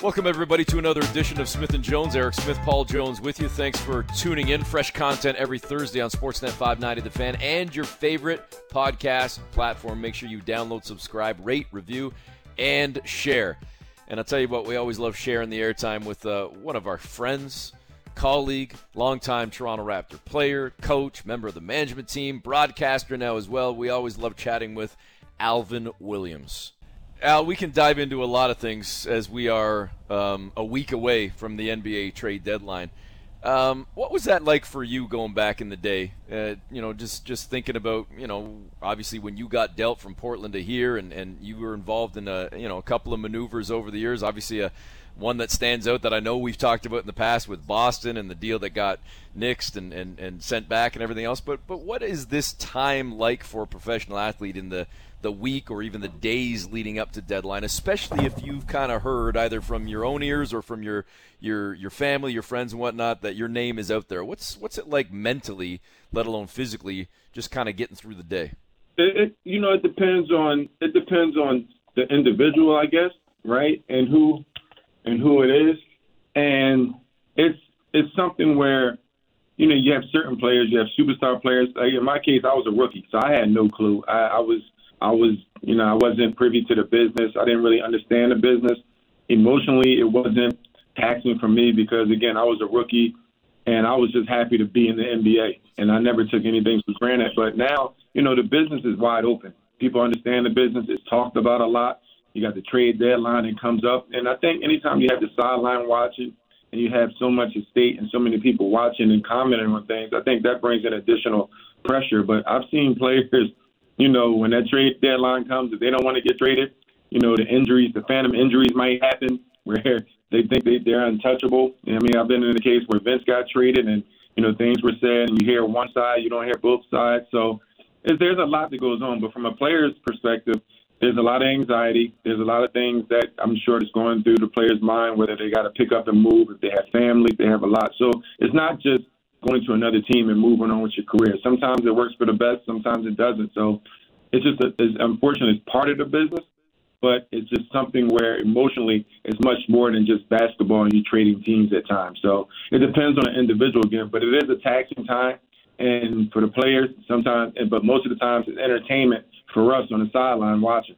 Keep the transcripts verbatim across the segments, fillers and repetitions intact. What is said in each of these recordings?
Welcome, everybody, to another edition of Smith and Jones. Eric Smith, Paul Jones with you. Thanks for tuning in. Fresh content every Thursday on Sportsnet five ninety The Fan and your favorite podcast platform. Make sure you download, subscribe, rate, review, and share. And I'll tell you what, we always love sharing the airtime with uh, one of our friends, colleague, longtime Toronto Raptor player, coach, member of the management team, broadcaster now as well. We always love chatting with Alvin Williams. Al, we can dive into a lot of things as we are um, a week away from the N B A trade deadline. Um, what was that like for you going back in the day? Uh, you know, just, just thinking about, you know, obviously when you got dealt from Portland to here and, and you were involved in a, you know, a couple of maneuvers over the years, obviously a one that stands out that I know we've talked about in the past with Boston and the deal that got nixed and, and, and sent back and everything else. But but what is this time like for a professional athlete in the, the week or even the days leading up to deadline, especially if you've kind of heard either from your own ears or from your your your family, your friends and whatnot, that your name is out there? What's what's it like mentally, let alone physically, just kind of getting through the day? It, it, you know, it depends on it depends on the individual, I guess, right, and who and who it is, and it's it's something where, you know, you have certain players, you have superstar players. Like in my case, I was a rookie, so I had no clue. I, I was I was you know I wasn't privy to the business. I didn't really understand the business. Emotionally, it wasn't taxing for me because, again, I was a rookie, and I was just happy to be in the N B A, and I never took anything for granted. But now, you know, the business is wide open. People understand the business. It's talked about a lot. You got the trade deadline that comes up. And I think anytime you have the sideline watching and you have so much at stake and so many people watching and commenting on things, I think that brings in additional pressure. But I've seen players, you know, when that trade deadline comes, if they don't want to get traded, you know, the injuries, the phantom injuries might happen where they think they, they're untouchable. I mean, I've been in the case where Vince got traded and, you know, things were said and you hear one side, you don't hear both sides. So there's a lot that goes on. But from a player's perspective, there's a lot of anxiety. There's a lot of things that I'm sure that's going through the player's mind, whether they got to pick up and move, if they have families, they have a lot. So it's not just going to another team and moving on with your career. Sometimes it works for the best, sometimes it doesn't. So it's just, a, it's, unfortunately, it's part of the business, but it's just something where emotionally it's much more than just basketball and you trading teams at times. So it depends on the individual again, but it is a taxing time. And for the players, sometimes, but most of the times, it's entertainment for us on the sideline watching.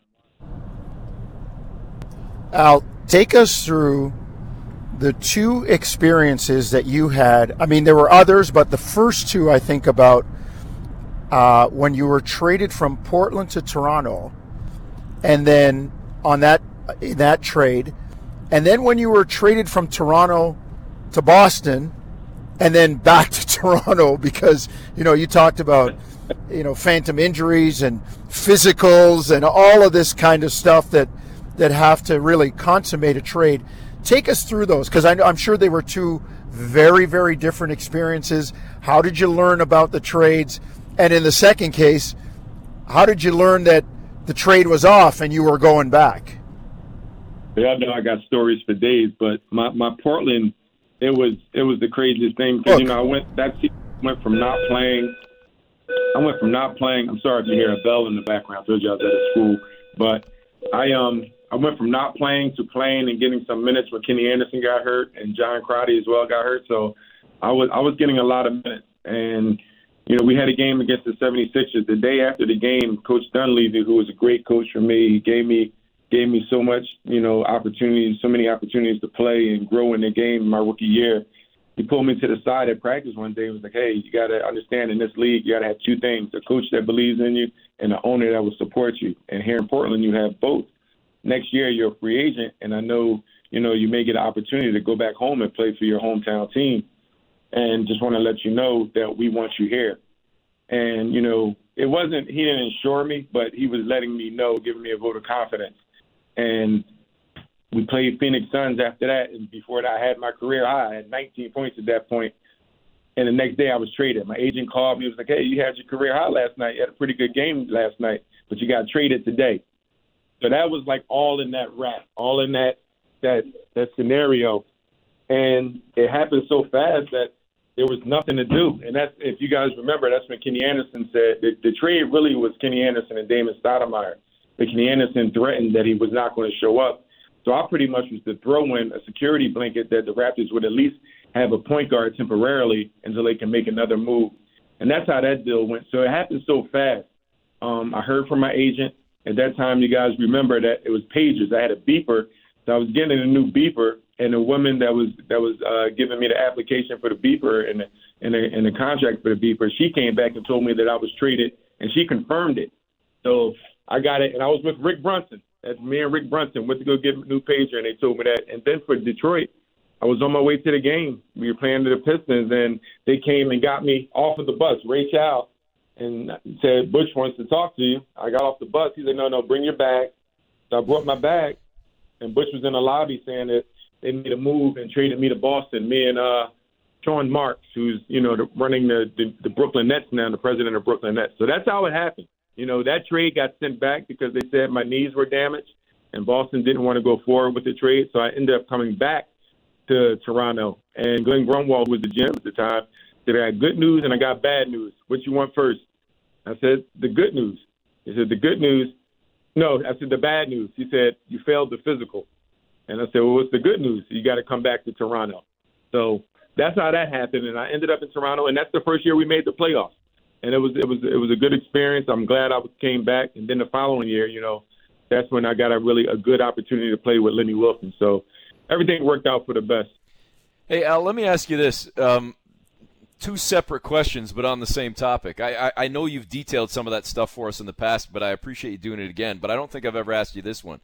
Al, take us through the two experiences that you had. I mean, there were others, but the first two I think about uh, when you were traded from Portland to Toronto, and then on that in that trade, and then when you were traded from Toronto to Boston, and then back to Toronto because, you know, you talked about, you know, phantom injuries and physicals and all of this kind of stuff that, that have to really consummate a trade. Take us through those because I'm sure they were two very, very different experiences. How did you learn about the trades? And in the second case, how did you learn that the trade was off and you were going back? Yeah, I know I got stories for days, but my, my Portland – It was it was the craziest thing because, you know, I went that season went from not playing. I went from not playing. I'm sorry if you hear a bell in the background. I told you I was at a school, but I um I went from not playing to playing and getting some minutes when Kenny Anderson got hurt and John Crotty as well got hurt. So I was I was getting a lot of minutes, and you know we had a game against the seventy-sixers. The day after the game, Coach Dunleavy, who was a great coach for me, he gave me. gave me so much, you know, opportunities, so many opportunities to play and grow in the game in my rookie year. He pulled me to the side at practice one day and was like, hey, you got to understand in this league, you got to have two things, a coach that believes in you and an owner that will support you. And here in Portland, you have both. Next year, you're a free agent, and I know, you know, you may get an opportunity to go back home and play for your hometown team. And just want to let you know that we want you here. And, you know, it wasn't, he didn't assure me, but he was letting me know, giving me a vote of confidence. And we played Phoenix Suns after that. And before that, I had my career high. I had nineteen points at that point. And the next day I was traded. My agent called me. He was like, hey, you had your career high last night. You had a pretty good game last night, but you got traded today. So that was like all in that rap, all in that that that scenario. And it happened so fast that there was nothing to do. And that's, if you guys remember, that's when Kenny Anderson said the, the trade really was Kenny Anderson and Damon Stoudemire. But Kenny Anderson threatened that he was not going to show up. So I pretty much was to throw in a security blanket that the Raptors would at least have a point guard temporarily until they can make another move. And that's how that deal went. So it happened so fast. Um, I heard from my agent. At that time, you guys remember that it was pagers. I had a beeper. So I was getting a new beeper, and the woman that was that was uh, giving me the application for the beeper and the, and, the, and the contract for the beeper, she came back and told me that I was traded, and she confirmed it. So I got it, and I was with Rick Brunson. That's me and Rick Brunson went to go get a new pager, and they told me that. And then for Detroit, I was on my way to the game. We were playing the Pistons, and they came and got me off of the bus. Ray Chow and said, Butch wants to talk to you. I got off the bus. He said, no, no, bring your bag. So I brought my bag, and Butch was in the lobby saying that they made a move and traded me to Boston. Me and uh, Sean Marks, who's, you know, the, running the, the, the Brooklyn Nets now, the president of Brooklyn Nets. So that's how it happened. You know, that trade got sent back because they said my knees were damaged, and Boston didn't want to go forward with the trade. So I ended up coming back to Toronto. And Glenn Grunwald was the G M at the time. Said, I got good news and I got bad news. What you want first? I said, the good news. He said, the good news. No, I said, the bad news. He said, you failed the physical. And I said, well, what's the good news? You got to come back to Toronto. So that's how that happened. And I ended up in Toronto, and that's the first year we made the playoffs. And it was it was it was a good experience. I'm glad I came back. And then the following year, you know, that's when I got a really a good opportunity to play with Lenny Wilson. So everything worked out for the best. Hey, Al, let me ask you this. Um, two separate questions, but on the same topic. I, I, I know you've detailed some of that stuff for us in the past, but I appreciate you doing it again. But I don't think I've ever asked you this one.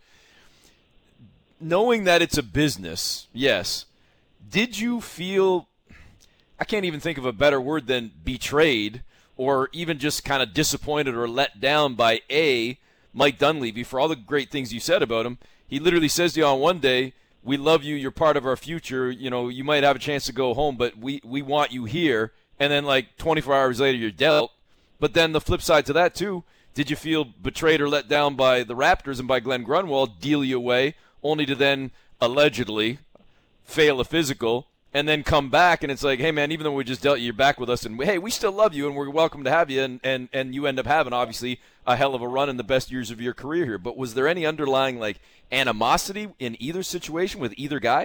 Knowing that it's a business, yes, did you feel, I can't even think of a better word than betrayed, or even just kind of disappointed or let down by A, Mike Dunleavy, for all the great things you said about him? He literally says to you on one day, we love you, you're part of our future, you know, you might have a chance to go home, but we, we want you here. And then like twenty-four hours later, you're dealt. But then the flip side to that too, did you feel betrayed or let down by the Raptors and by Glenn Grunwald, deal you away, only to then allegedly fail a physical and then come back and it's like, hey, man, even though we just dealt you, you're back with us, and, hey, we still love you and we're welcome to have you, and, and, and you end up having, obviously, a hell of a run in the best years of your career here. But was there any underlying, like, animosity in either situation with either guy?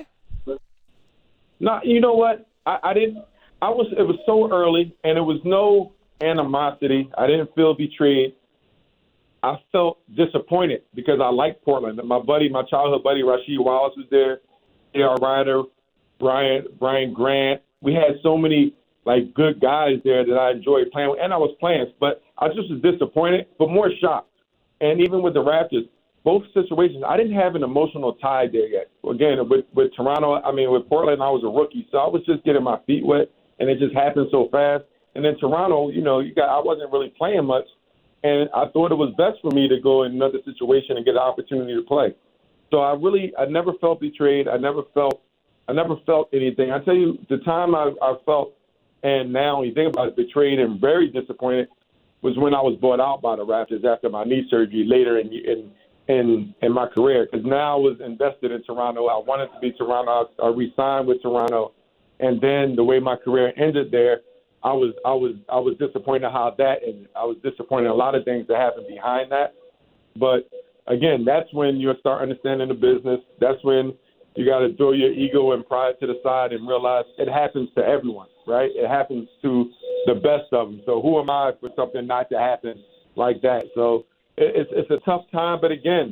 No, you know what? I, I didn't – I was. It was so early, and it was no animosity. I didn't feel betrayed. I felt disappointed because I liked Portland. My buddy, my childhood buddy, Rasheed Wallace was there, J R. Ryder, Brian, Brian Grant. We had so many, like, good guys there that I enjoyed playing with, and I was playing. But I just was disappointed, but more shocked. And even with the Raptors, both situations, I didn't have an emotional tie there yet. Again, with, with Toronto, I mean, with Portland, I was a rookie, so I was just getting my feet wet, and it just happened so fast. And then Toronto, you know, you got I wasn't really playing much, and I thought it was best for me to go in another situation and get an opportunity to play. So I really, I never felt betrayed. I never felt, I never felt anything. I tell you, the time I, I felt, and now when you think about it, betrayed and very disappointed, was when I was bought out by the Raptors after my knee surgery later in in in, in my career. Because now I was invested in Toronto. I wanted to be Toronto. I, I re-signed with Toronto, and then the way my career ended there, I was I was I was disappointed how that ended. I was disappointed in a lot of things that happened behind that. But again, that's when you start understanding the business. That's when you got to throw your ego and pride to the side and realize it happens to everyone, right? It happens to the best of them. So who am I for something not to happen like that? So it's it's a tough time. But again,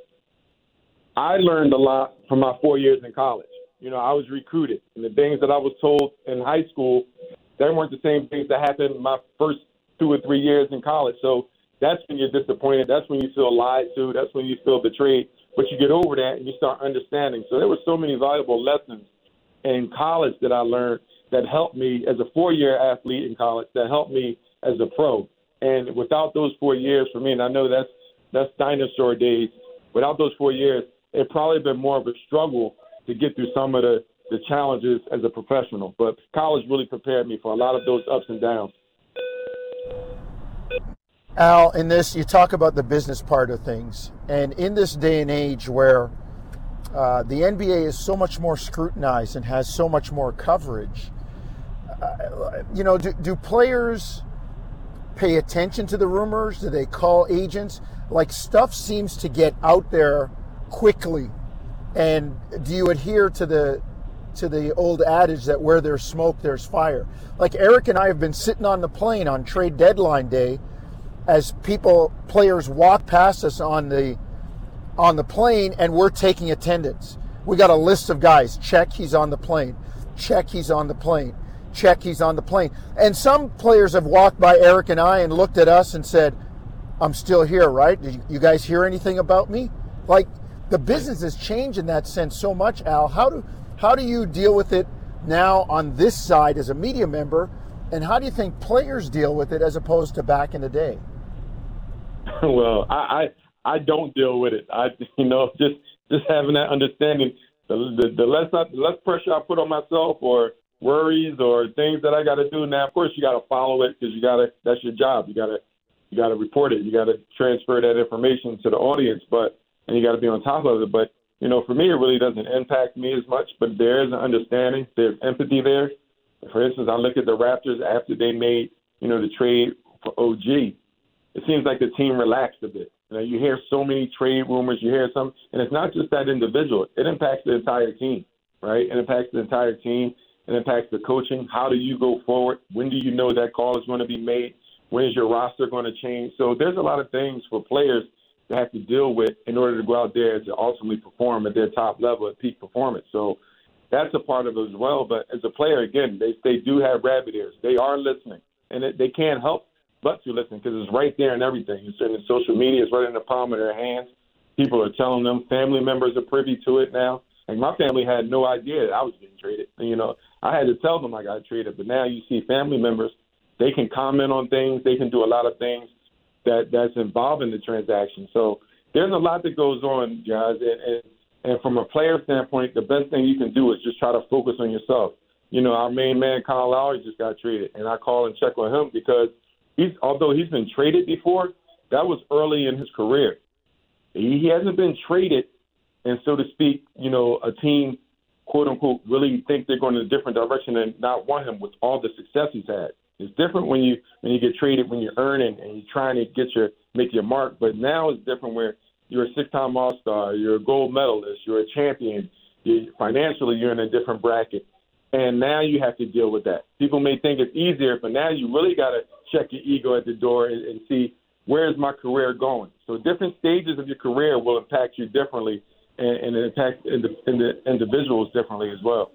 I learned a lot from my four years in college. You know, I was recruited, and the things that I was told in high school, they weren't the same things that happened my first two or three years in college. So that's when you're disappointed. That's when you feel lied to. That's when you feel betrayed. But you get over that and you start understanding. So there were so many valuable lessons in college that I learned that helped me as a four-year athlete in college, that helped me as a pro. And without those four years for me, and I know that's that's dinosaur days, without those four years, it probably been more of a struggle to get through some of the, the challenges as a professional. But college really prepared me for a lot of those ups and downs. Al, in this, you talk about the business part of things. And in this day and age where uh, the N B A is so much more scrutinized and has so much more coverage, uh, you know, do, do players pay attention to the rumors? Do they call agents? Like, stuff seems to get out there quickly And do you adhere to the to the old adage that where there's smoke, there's fire? Like Eric and I have been sitting on the plane on trade deadline day as people, players walk past us on the on the plane, and we're taking attendance. We got a list of guys. Check, he's on the plane. Check, he's on the plane. Check, he's on the plane. And some players have walked by Eric and I and looked at us and said, I'm still here, right? Did you guys hear anything about me? Like, the business has changed in that sense so much, Al. How do how do you deal with it now on this side as a media member, and how do you think players deal with it as opposed to back in the day? Well, I I, I don't deal with it. I you know just just having that understanding. The, the, the less I, the less pressure I put on myself, or worries, or things that I got to do. Now, of course, you got to follow it because you got to. That's your job. You got to you got to report it. You got to transfer that information to the audience, but and you got to be on top of it. But you know, for me, it really doesn't impact me as much. But there is an understanding. There's empathy there. For instance, I look at the Raptors after they made you know the trade for O G. It seems like the team relaxed a bit. You know, you hear so many trade rumors. You hear some, and it's not just that individual. It impacts the entire team, right? It impacts the entire team. It impacts the coaching. How do you go forward? When do you know that call is going to be made? When is your roster going to change? So there's a lot of things for players to have to deal with in order to go out there to ultimately perform at their top level at peak performance. So that's a part of it as well. But as a player, again, they they do have rabbit ears. They are listening, and it, they can't help but to listen because it's right there in everything. It's in the social media. It's right in the palm of their hands. People are telling them. Family members are privy to it now. Like, my family had no idea that I was getting traded. And, you know, I had to tell them I got traded. But now you see family members, they can comment on things. They can do a lot of things that that's involved in the transaction. So there's a lot that goes on, guys. And, and, and from a player standpoint, the best thing you can do is just try to focus on yourself. You know, our main man, Kyle Lowry, just got traded. And I call and check on him because he's, although he's been traded before, that was early in his career. He, he hasn't been traded. And so to speak, you know, a team, quote unquote, really think they're going in a different direction and not want him with all the success he's had. It's different when you when you get traded, when you're earning and you're trying to get your make your mark. But now it's different where you're a six-time All-Star, you're a gold medalist, you're a champion. You're, financially, you're in a different bracket. And now you have to deal with that. People may think it's easier, but now you really got to check your ego at the door and, and see, where is my career going? So different stages of your career will impact you differently. And, and it impacts the individuals differently as well.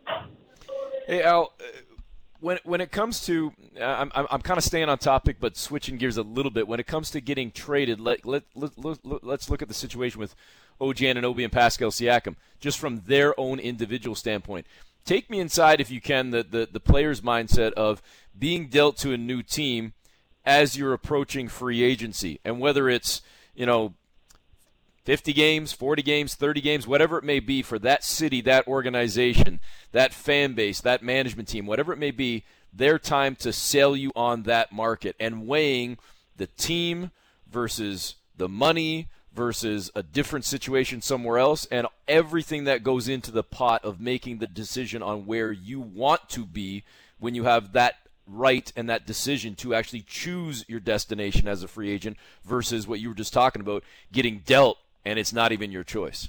Hey, Al, when when it comes to, I'm I'm, I'm kind of staying on topic, but switching gears a little bit. When it comes to getting traded, let let, let, let let's look at the situation with O G Anunoby and Pascal Siakam, just from their own individual standpoint. Take me inside, if you can, the the, the player's mindset of being dealt to a new team as you're approaching free agency, and whether it's, you know, fifty games, forty games, thirty games, whatever it may be for that city, that organization, that fan base, that management team, whatever it may be, their time to sell you on that market, and weighing the team versus the money versus a different situation somewhere else, and everything that goes into the pot of making the decision on where you want to be when you have that right and that decision to actually choose your destination as a free agent versus what you were just talking about, getting dealt and it's not even your choice.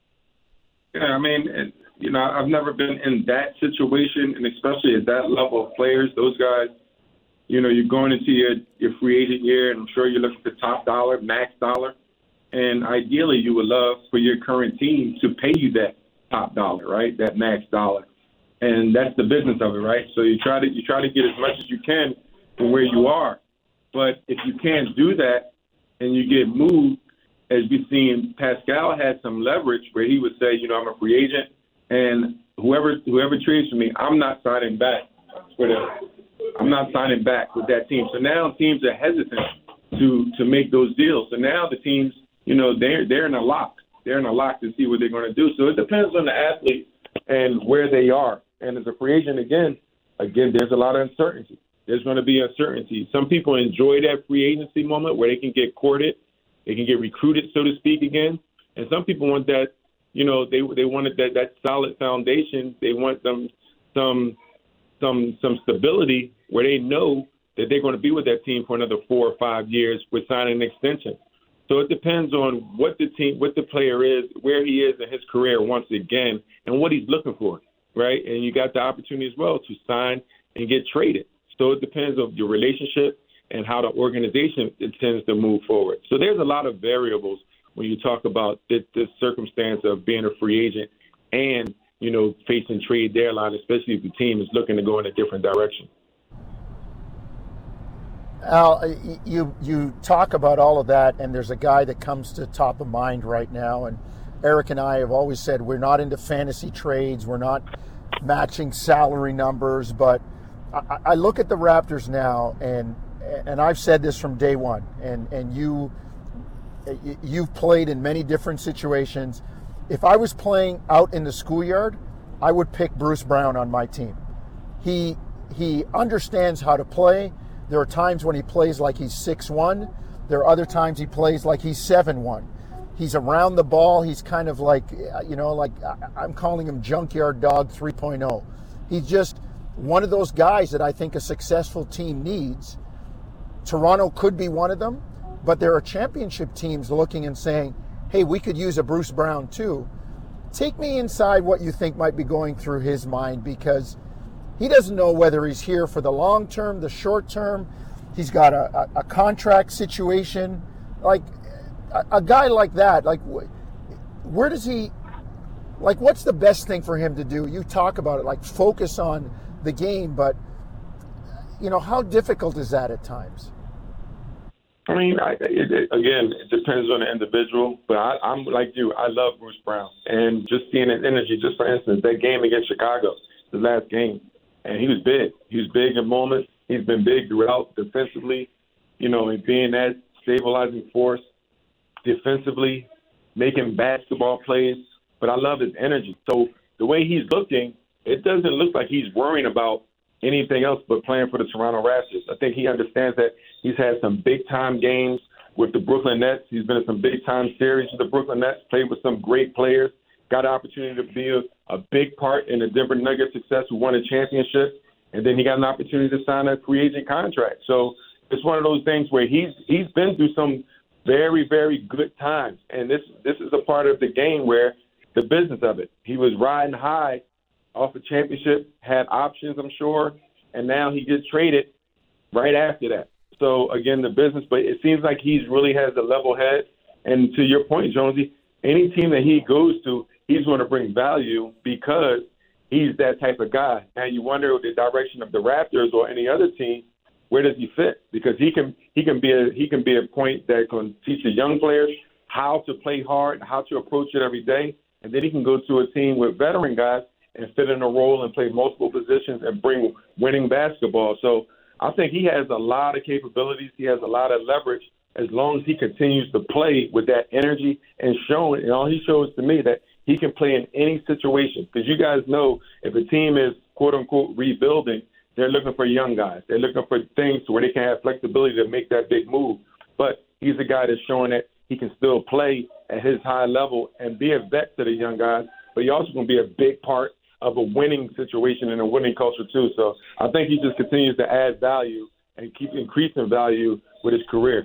Yeah, I mean, it, you know, I've never been in that situation, and especially at that level of players, those guys, you know, you're going into your, your free agent year, and I'm sure you're looking for top dollar, max dollar, and ideally you would love for your current team to pay you that top dollar, right, that max dollar. And that's the business of it, right? So you try to you try to get as much as you can from where you are. But if you can't do that and you get moved, as we've seen, Pascal had some leverage where he would say, you know, I'm a free agent, and whoever whoever trades for me, I'm not signing back with a, I'm not signing back with that team. So now teams are hesitant to to make those deals. So now the teams, you know, they're they're in a lock. They're in a lock to see what they're going to do. So it depends on the athlete and where they are. And as a free agent, again, again, there's a lot of uncertainty. There's going to be uncertainty. Some people enjoy that free agency moment where they can get courted, they can get recruited, so to speak, again. And some people want that, you know, they they wanted that, that solid foundation. They want them some some some stability where they know that they're going to be with that team for another four or five years with signing an extension. So it depends on what the team, what the player is, where he is in his career once again, and what he's looking for, right? And you got the opportunity as well to sign and get traded. So it depends on your relationship and how the organization intends to move forward. So there's a lot of variables when you talk about this, this circumstance of being a free agent and, you know, facing trade deadline, especially if the team is looking to go in a different direction. Al, you you talk about all of that, and there's a guy that comes to top of mind right now, and Eric and I have always said we're not into fantasy trades, we're not matching salary numbers, but I, I look at the Raptors now, and and I've said this from day one, and, and you, you've played in many different situations. If I was playing out in the schoolyard, I would pick Bruce Brown on my team. He he understands how to play. There are times when he plays like he's six one. There are other times he plays like he's seven one. He's around the ball. He's kind of like, you know, like I'm calling him Junkyard Dog three point oh. He's just one of those guys that I think a successful team needs. Toronto could be one of them, but there are championship teams looking and saying, hey, we could use a Bruce Brown too. Take me inside what you think might be going through his mind, because he doesn't know whether he's here for the long term, the short term. He's got a, a, a contract situation. Like a, a guy like that, like where does he, like what's the best thing for him to do? You talk about it, like focus on the game, but you know, how difficult is that at times? I mean, I, it, it, again, it depends on the individual, but I, I'm like you. I love Bruce Brown, and just seeing his energy. Just for instance, that game against Chicago, the last game, and he was big. He was big in moments. He's been big throughout defensively, you know, and being that stabilizing force defensively, making basketball plays. But I love his energy. So the way he's looking, it doesn't look like he's worrying about anything else but playing for the Toronto Raptors. I think he understands that he's had some big-time games with the Brooklyn Nets. He's been in some big-time series with the Brooklyn Nets, played with some great players, got an opportunity to be a, a big part in the Denver Nuggets' success, who won a championship, and then he got an opportunity to sign a free agent contract. So it's one of those things where he's he's been through some very, very good times, and this this is a part of the game where the business of it. He was riding high off a championship, had options, I'm sure, and now he gets traded right after that. So, again, the business, but it seems like he's really has a level head. And to your point, Jonesy, any team that he goes to, he's going to bring value because he's that type of guy. Now you wonder the direction of the Raptors or any other team, where does he fit? Because he can he can be a he can be a point that can teach the young players how to play hard, how to approach it every day, and then he can go to a team with veteran guys and fit in a role and play multiple positions and bring winning basketball. So I think he has a lot of capabilities. He has a lot of leverage as long as he continues to play with that energy and showing, and all he shows to me that he can play in any situation. Because you guys know if a team is, quote, unquote, rebuilding, they're looking for young guys. They're looking for things where they can have flexibility to make that big move. But he's a guy that's showing that he can still play at his high level and be a vet to the young guys, but he also going to be a big part of a winning situation and a winning culture too. So I think he just continues to add value and keep increasing value with his career.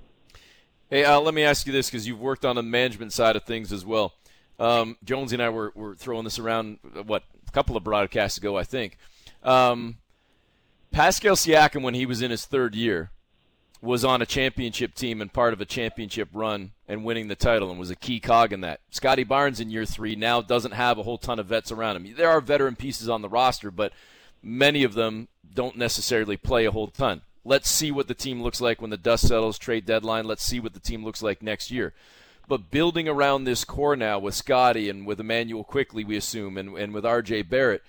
Hey, Al, let me ask you this, because you've worked on the management side of things as well. Um, Jonesy and I were, were throwing this around, what, a couple of broadcasts ago, I think. Um, Pascal Siakam, when he was in his third year, was on a championship team and part of a championship run and winning the title and was a key cog in that. Scotty Barnes in year three now doesn't have a whole ton of vets around him. There are veteran pieces on the roster, but many of them don't necessarily play a whole ton. Let's see what the team looks like when the dust settles, trade deadline. Let's see what the team looks like next year. But building around this core now with Scotty and with Emmanuel Quickley, we assume, and, and with R J Barrett,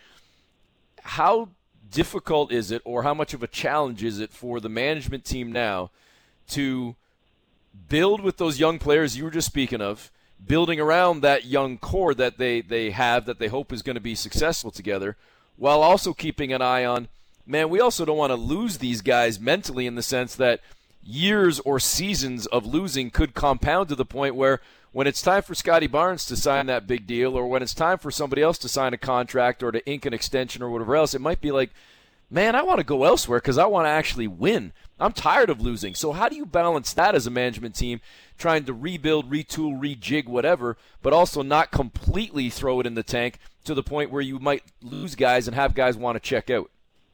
how difficult is it, or how much of a challenge is it for the management team now to build with those young players you were just speaking of, building around that young core that they, they have that they hope is going to be successful together, while also keeping an eye on, man, we also don't want to lose these guys mentally, in the sense that years or seasons of losing could compound to the point where when it's time for Scotty Barnes to sign that big deal, or when it's time for somebody else to sign a contract or to ink an extension or whatever else, it might be like, man, I want to go elsewhere because I want to actually win. I'm tired of losing. So how do you balance that as a management team, trying to rebuild, retool, rejig, whatever, but also not completely throw it in the tank to the point where you might lose guys and have guys want to check out?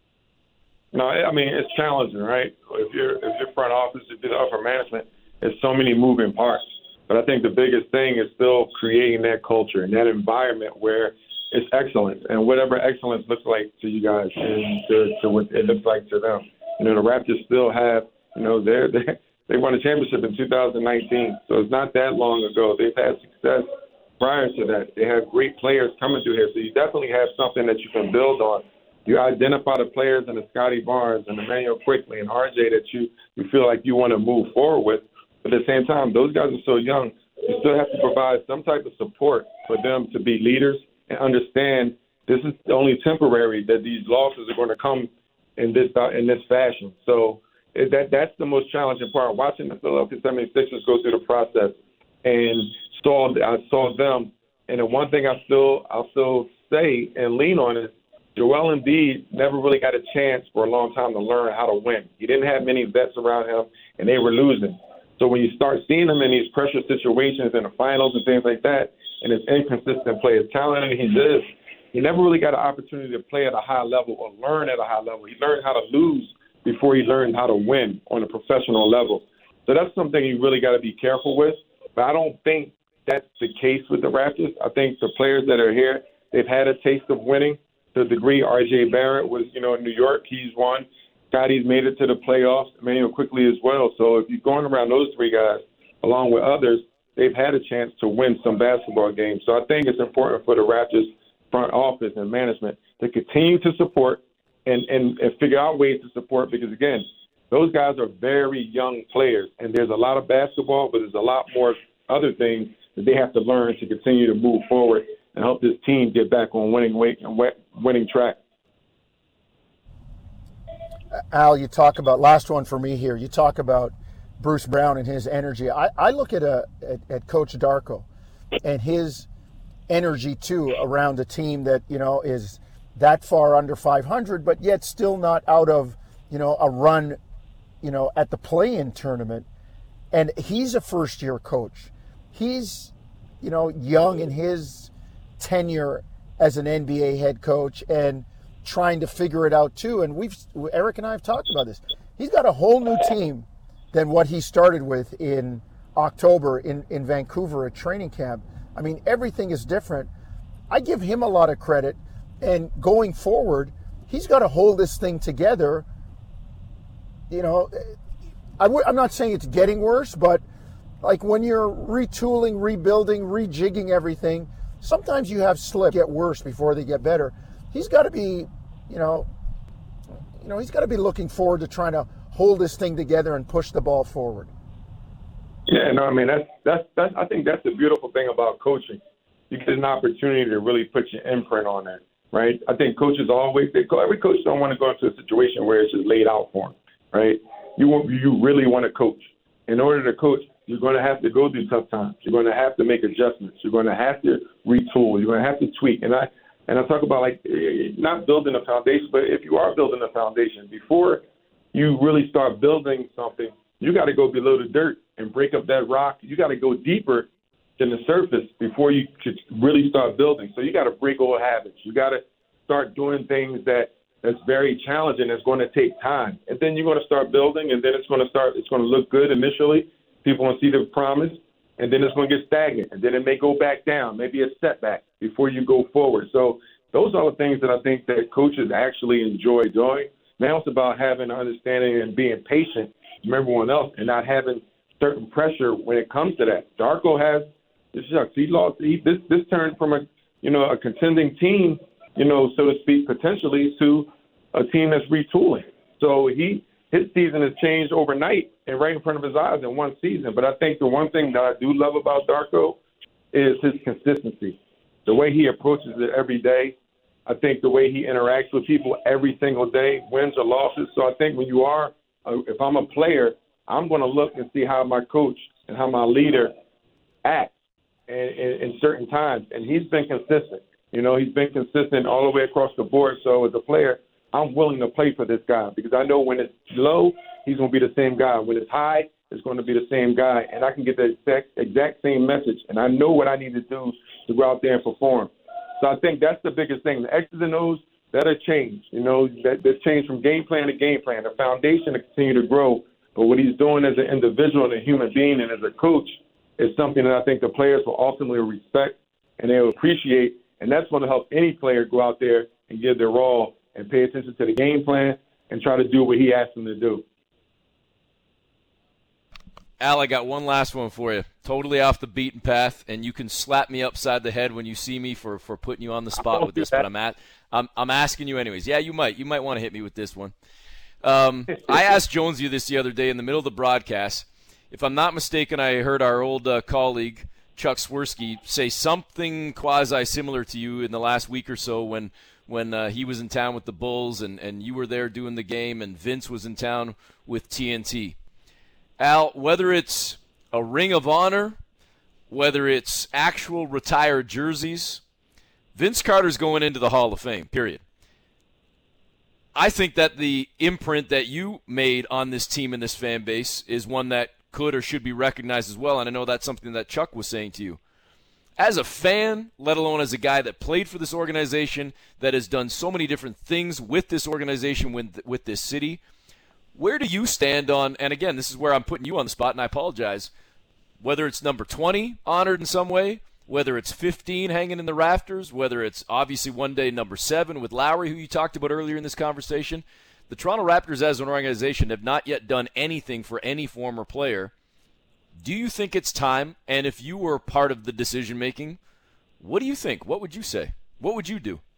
No, I mean, it's challenging, right? If you're if you're front office, if you're upper management, there's so many moving parts. But I think the biggest thing is still creating that culture and that environment where it's excellence, and whatever excellence looks like to you guys and to, to what it looks like to them. You know, the Raptors still have, you know, they're, they they won a championship in two thousand nineteen, so it's not that long ago. They've had success prior to that. They have great players coming through here, so you definitely have something that you can build on. You identify the players in the Scotty Barnes and Emmanuel Quickley and R J that you, you feel like you want to move forward with. But at the same time, those guys are so young, you still have to provide some type of support for them to be leaders and understand this is only temporary, that these losses are going to come in this in this fashion. So that that's the most challenging part. Watching the Philadelphia seventy-sixers go through the process and saw I saw them. And the one thing I still I'll still say and lean on is Joel Embiid never really got a chance for a long time to learn how to win. He didn't have many vets around him, and they were losing. So when you start seeing him in these pressure situations in the finals and things like that, and his inconsistent play, as talented as he is, he never really got an opportunity to play at a high level or learn at a high level. He learned how to lose before he learned how to win on a professional level. So that's something you really got to be careful with. But I don't think that's the case with the Raptors. I think the players that are here, they've had a taste of winning. To the degree R J Barrett was, you know, in New York, he's won. Scotty's made it to the playoffs, Emmanuel Quickley as well. So if you're going around those three guys, along with others, they've had a chance to win some basketball games. So I think it's important for the Raptors front office and management to continue to support and, and, and figure out ways to support because, again, those guys are very young players, and there's a lot of basketball, but there's a lot more other things that they have to learn to continue to move forward and help this team get back on winning weight and winning track. Al, you talk about, last one for me here, you talk about Bruce Brown and his energy. I, I look at, a, at at Coach Darko and his energy, too, around a team that, you know, is that far under five hundred, but yet still not out of, you know, a run, you know, at the play-in tournament. And he's a first-year coach. He's, you know, young in his tenure as an N B A head coach and trying to figure it out too. And we've, Eric and I have talked about this. He's got a whole new team than what he started with in October in, in Vancouver at training camp. I mean, everything is different. I give him a lot of credit. And going forward, he's got to hold this thing together. You know, I w- I'm not saying it's getting worse, but like when you're retooling, rebuilding, rejigging everything, sometimes you have slip get worse before they get better. He's got to be, you know, you know, he's got to be looking forward to trying to hold this thing together and push the ball forward. Yeah, no, I mean that's that's that's. I think that's the beautiful thing about coaching. You get an opportunity to really put your imprint on that, right? I think coaches always they every coach don't want to go into a situation where it's just laid out for them, right? You want you really want to coach. In order to coach, you're going to have to go through tough times. You're going to have to make adjustments. You're going to have to retool. You're going to have to tweak. And I and I talk about like not building a foundation, but if you are building a foundation, before you really start building something, you got to go below the dirt and break up that rock. You got to go deeper than the surface before you could really start building. So you got to break old habits. You got to start doing things that that's very challenging. It's going to take time, and then you're going to start building, and then it's going to start. It's going to look good initially. People want to see the promise, and then it's going to get stagnant, and then it may go back down, maybe a setback before you go forward. So those are the things that I think that coaches actually enjoy doing. Now it's about having an understanding and being patient from everyone else and not having certain pressure when it comes to that. Darko has this. He lost. He, this this turned from a you know a contending team, you know, so to speak, potentially to a team that's retooling. So he his season has changed overnight and right in front of his eyes in one season. But I think the one thing that I do love about Darko is his consistency, the way he approaches it every day. I think the way he interacts with people every single day, wins or losses. So I think when you are, uh, if I'm a player, I'm going to look and see how my coach and how my leader acts in, in, in certain times. And he's been consistent. You know, he's been consistent all the way across the board. So as a player, I'm willing to play for this guy because I know when it's low, he's going to be the same guy. When it's high, it's going to be the same guy. And I can get the exact, exact same message. And I know what I need to do to go out there and perform. So I think that's the biggest thing. The X's and O's, that'll change. You know, that, that change from game plan to game plan. The foundation to continue to grow. But what he's doing as an individual and a human being and as a coach is something that I think the players will ultimately respect and they'll appreciate. And that's going to help any player go out there and give their all and pay attention to the game plan and try to do what he asked them to do. Al, I got one last one for you. Totally off the beaten path, and you can slap me upside the head when you see me for, for putting you on the spot with this, but I'm at I'm I'm asking you anyways. Yeah, you might. You might want to hit me with this one. Um, I asked Jonesy this the other day in the middle of the broadcast. If I'm not mistaken, I heard our old uh, colleague Chuck Swirsky say something quasi-similar to you in the last week or so when when uh, he was in town with the Bulls and, and you were there doing the game and Vince was in town with T N T. Al, whether it's a ring of honor, whether it's actual retired jerseys, Vince Carter's going into the Hall of Fame, period. I think that the imprint that you made on this team and this fan base is one that could or should be recognized as well, and I know that's something that Chuck was saying to you. As a fan, let alone as a guy that played for this organization, that has done so many different things with this organization, with, with this city, where do you stand on, and again, this is where I'm putting you on the spot, and I apologize, whether it's number twenty honored in some way, whether it's fifteen hanging in the rafters, whether it's obviously one day number seven with Lowry, who you talked about earlier in this conversation. The Toronto Raptors as an organization have not yet done anything for any former player. Do you think it's time? And if you were part of the decision-making, what do you think? What would you say? What would you do?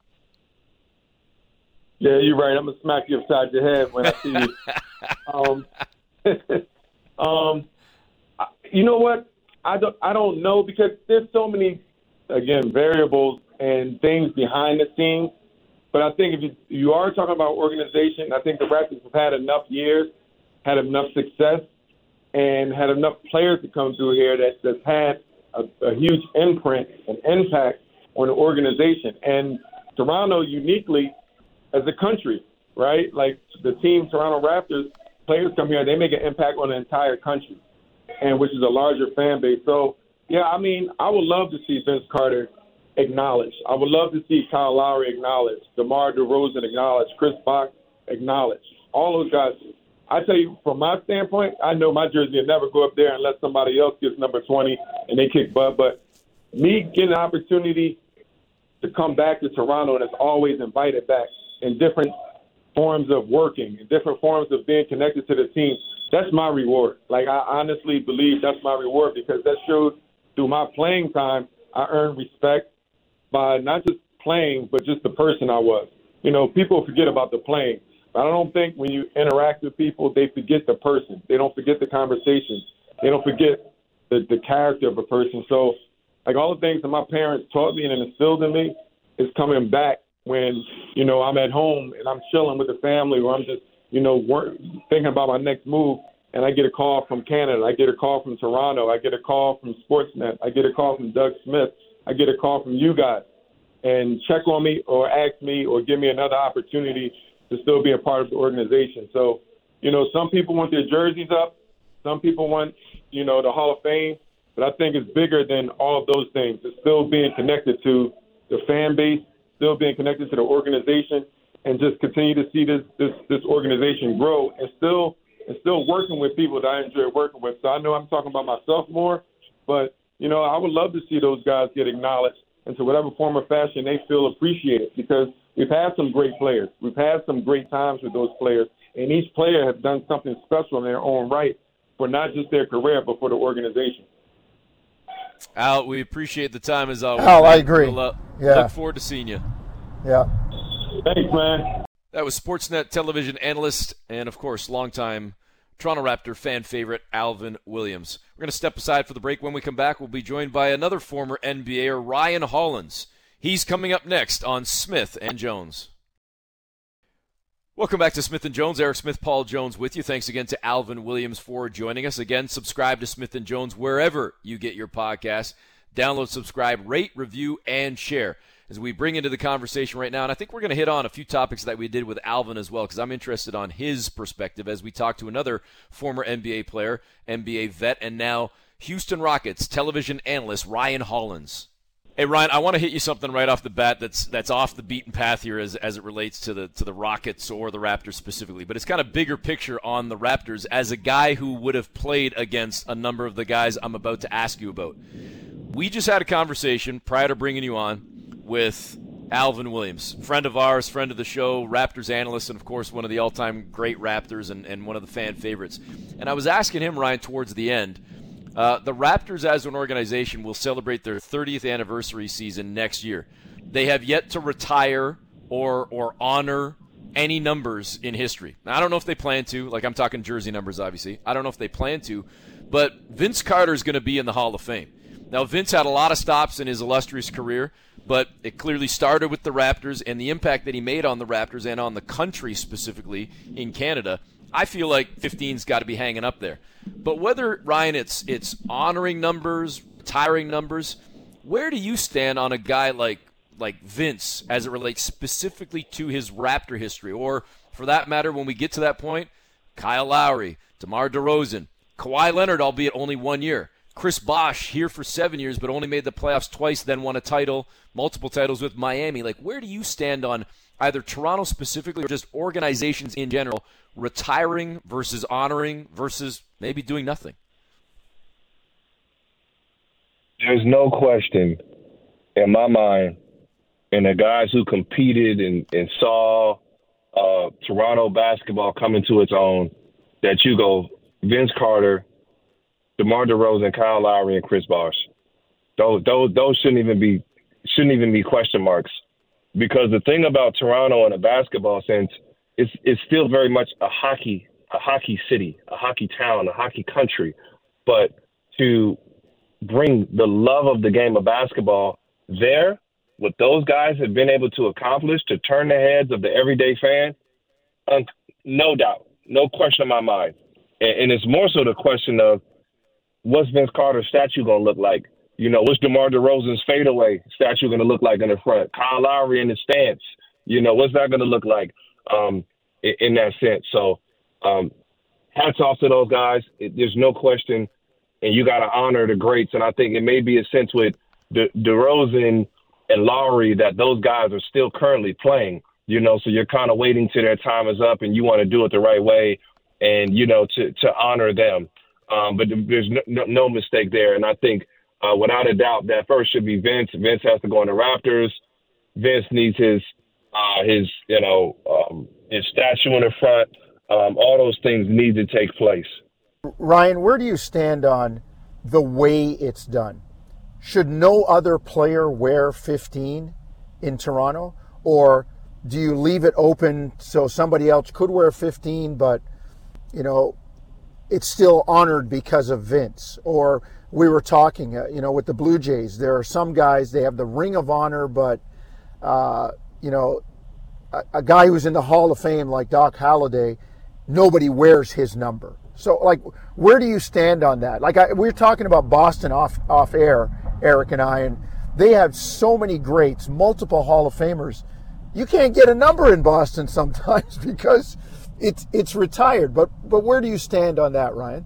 Yeah, you're right. I'm going to smack you upside your head when I see you. um, um, you know what? I don't, I don't know because there's so many, again, variables and things behind the scenes. But I think if you, you are talking about organization, I think the Raptors have had enough years, had enough success, and had enough players to come through here that, that's had a, a huge imprint and impact on the organization. And Toronto uniquely as a country, right? Like the team Toronto Raptors, players come here, they make an impact on the entire country, and which is a larger fan base. So, yeah, I mean, I would love to see Vince Carter acknowledged. I would love to see Kyle Lowry acknowledged, DeMar DeRozan acknowledged, Chris Bosh acknowledged. All those guys. I tell you, from my standpoint, I know my jersey will never go up there unless somebody else gets number twenty and they kick butt. But me getting an opportunity to come back to Toronto and it's always invited back in different forms of working, in different forms of being connected to the team, that's my reward. Like, I honestly believe that's my reward because that showed through my playing time, I earned respect by not just playing, but just the person I was. You know, people forget about the playing. But I don't think when you interact with people, they forget the person. They don't forget the conversations. They don't forget the, the character of a person. So, like, all the things that my parents taught me and instilled in me is coming back when, you know, I'm at home and I'm chilling with the family or I'm just, you know, work, thinking about my next move, and I get a call from Canada. I get a call from Toronto. I get a call from Sportsnet. I get a call from Doug Smith. I get a call from you guys and check on me or ask me or give me another opportunity to still be a part of the organization. So, you know, some people want their jerseys up. Some people want, you know, the Hall of Fame. But I think it's bigger than all of those things. It's still being connected to the fan base, still being connected to the organization, and just continue to see this this, this organization grow and still and still working with people that I enjoy working with. So I know I'm talking about myself more, but, you know, I would love to see those guys get acknowledged into whatever form or fashion they feel appreciated because we've had some great players. We've had some great times with those players, and each player has done something special in their own right for not just their career but for the organization. Al, we appreciate the time as always. Al, I agree. We'll, uh, yeah. Look forward to seeing you. Yeah. Thanks, man. That was Sportsnet television analyst and, of course, longtime Toronto Raptor fan favorite Alvin Williams. We're going to step aside for the break. When we come back, we'll be joined by another former N B A-er, Ryan Hollins. He's coming up next on Smith and Jones. Welcome back to Smith and Jones. Eric Smith, Paul Jones with you. Thanks again to Alvin Williams for joining us. Again, subscribe to Smith and Jones wherever you get your podcasts. Download, subscribe, rate, review, and share. as we bring into the conversation right now. And I think we're going to hit on a few topics that we did with Alvin as well, because I'm interested on his perspective as we talk to another former N B A player, N B A vet, and now Houston Rockets television analyst Ryan Hollins. Hey, Ryan, I want to hit you something right off the bat that's that's off the beaten path here as as it relates to the to the Rockets or the Raptors specifically, but it's kind of bigger picture on the Raptors as a guy who would have played against a number of the guys I'm about to ask you about. We just had a conversation prior to bringing you on with Alvin Williams, friend of ours, friend of the show, Raptors analyst, and, of course, one of the all-time great Raptors and, and one of the fan favorites. And I was asking him, Ryan, towards the end, Uh, the Raptors as an organization will celebrate their thirtieth anniversary season next year. They have yet to retire or or honor any numbers in history. Now, I don't know if they plan to. Like, I'm talking jersey numbers, obviously. I don't know if they plan to. But Vince Carter is going to be in the Hall of Fame. Now, Vince had a lot of stops in his illustrious career, but it clearly started with the Raptors and the impact that he made on the Raptors and on the country specifically in Canada. I feel like fifteen's got to be hanging up there. But whether, Ryan, it's it's honoring numbers, retiring numbers, where do you stand on a guy like like Vince as it relates specifically to his Raptor history? Or, for that matter, when we get to that point, Kyle Lowry, DeMar DeRozan, Kawhi Leonard, albeit only one year, Chris Bosh here for seven years but only made the playoffs twice, then won a title, multiple titles with Miami. Like, where do you stand on either Toronto specifically or just organizations in general, retiring versus honoring versus maybe doing nothing? There's no question in my mind, and the guys who competed and, and saw uh, Toronto basketball come into its own, that you go Vince Carter, DeMar DeRozan, Kyle Lowry, and Chris Bosh. Those those those shouldn't even be shouldn't even be question marks. Because the thing about Toronto in a basketball sense, it's it's still very much a hockey a hockey city, a hockey town, a hockey country. But to bring the love of the game of basketball there, what those guys have been able to accomplish to turn the heads of the everyday fan, um, no doubt, no question in my mind. And, and it's more so the question of what's Vince Carter's statue going to look like? You know, what's DeMar DeRozan's fadeaway statue going to look like in the front? Kyle Lowry in the stance, you know, what's that going to look like um, in, in that sense? So um, hats off to those guys. It, there's no question, and you got to honor the greats. And I think it may be a sense with De- DeRozan and Lowry that those guys are still currently playing, you know, so you're kind of waiting till their time is up and you want to do it the right way and, you know, to, to honor them. Um, but there's no, no, no mistake there. And I think, Uh, without a doubt, that first should be Vince. Vince has to go in the Raptors. Vince needs his, uh, his, you know, um, his statue in the front. Um, all those things need to take place. Ryan, where do you stand on the way it's done? Should no other player wear fifteen in Toronto, or do you leave it open so somebody else could wear fifteen, but you know, it's still honored because of Vince? Or we were talking, uh, you know, with the Blue Jays, there are some guys, they have the Ring of Honor, but, uh, you know, a, a guy who's in the Hall of Fame like Doc Halladay, nobody wears his number. So, like, where do you stand on that? Like, I, we were talking about Boston off, off air, Eric and I, and they have so many greats, multiple Hall of Famers. You can't get a number in Boston sometimes because it's it's retired. But but where do you stand on that, Ryan?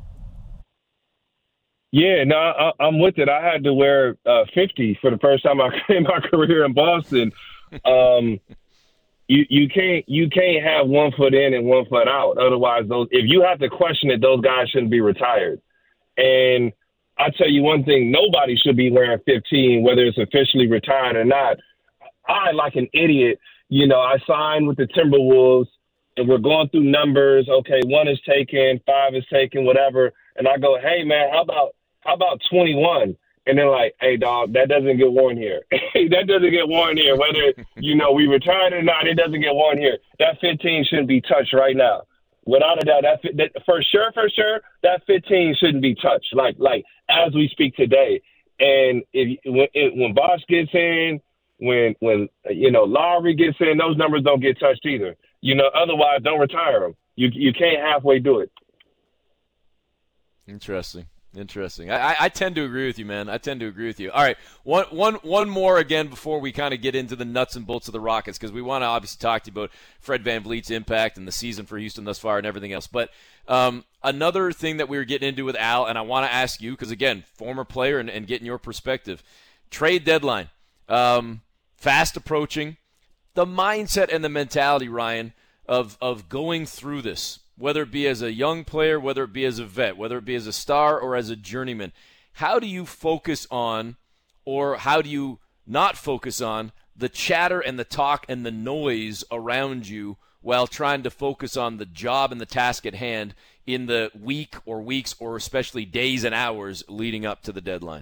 Yeah, no, I, I'm with it. I had to wear uh, fifty for the first time I, in my career in Boston. Um, you you can't you can't have one foot in and one foot out. Otherwise, those if you have to question it, those guys shouldn't be retired. And I tell you one thing: nobody should be wearing fifteen, whether it's officially retired or not. I, like an idiot, you know, I signed with the Timberwolves, and we're going through numbers. Okay, one is taken, five is taken, whatever. And I go, hey man, how about How about twenty-one? And they're like, hey, dog, that doesn't get worn here. That doesn't get worn here. Whether, you know, we retired or not, it doesn't get worn here. That fifteen shouldn't be touched right now. Without a doubt, that, that for sure, for sure, that fifteen shouldn't be touched, like like as we speak today. And if when, it, when Bosh gets in, when, when you know, Lowry gets in, those numbers don't get touched either. You know, otherwise, don't retire them. You, you can't halfway do it. Interesting. Interesting. I, I tend to agree with you, man. I tend to agree with you. All right, one, one, one more again before we kind of get into the nuts and bolts of the Rockets, because we want to obviously talk to you about Fred VanVleet's impact and the season for Houston thus far and everything else. But um, another thing that we were getting into with Al, and I want to ask you, because, again, former player and, and getting your perspective, trade deadline, um, fast approaching, the mindset and the mentality, Ryan, of of going through this, whether it be as a young player, whether it be as a vet, whether it be as a star or as a journeyman. How do you focus on, or how do you not focus on, the chatter and the talk and the noise around you while trying to focus on the job and the task at hand in the week or weeks or especially days and hours leading up to the deadline?